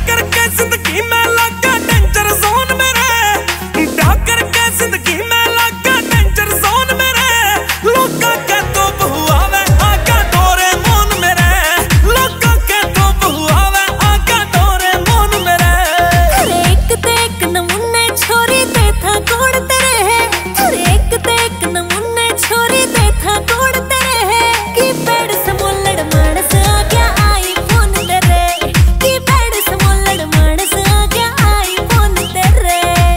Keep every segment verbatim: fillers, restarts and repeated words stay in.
करके जिंदगी में लगा डेंजर जोन मेरे, ब्याह करके जिंदगी में लगा डेंजर जोन मेरे। लोका के तो बहु आवे आगा डोरेमोन मेरे, लोका के तो बहु आवे आगा डोरेमोन मेरे। अरे एक ते एक नमूने छोरी ते था कोड़ तेरे है, अरे एक ते एक नमूने छोरी ते था कोड़ तेरे है। की पैड से मोलड़ मानस आ गया आई फोन तेरे, की पैड से मोलड़ मानस आ गया आई फोन तेरे।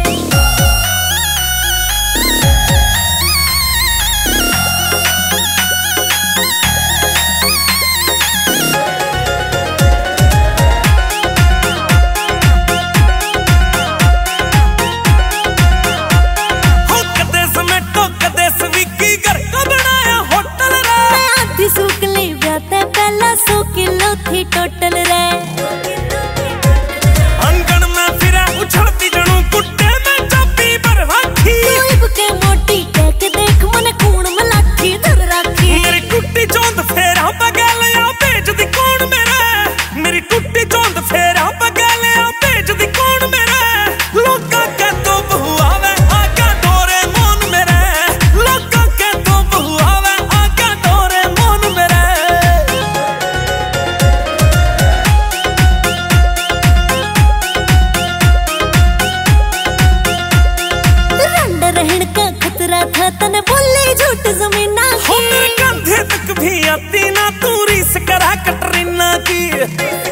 हो कदे समेटो कदे स्विगी घर का बनाया होटल रे। मैं आधी सूक ली ब्याते पहला सौ किलो थी टोटल रे। अंगन में फिरे उछलती जनू गुड्डे में चाबी भरवाखी। तू के मोटी कह के देख मन खून में लाठी धर राखी। मेरी टुट्टी चौंद फेरा बगैलिया भेज दी कौन मेरे, मेरी टुट्टी चौंद फेरा बगैलिया भेज दी कौन मेरे। लोका के तो बहु आवे आगा डोरेमोन मेरे, लोका के तो बहु आवे आगा डोरेमोन मेरे। रंड रहन का खतरा था तने बोले झूठ जमीना हो की। मेरे कंधे तक भी आती ना तू रीस करा कटरीना की।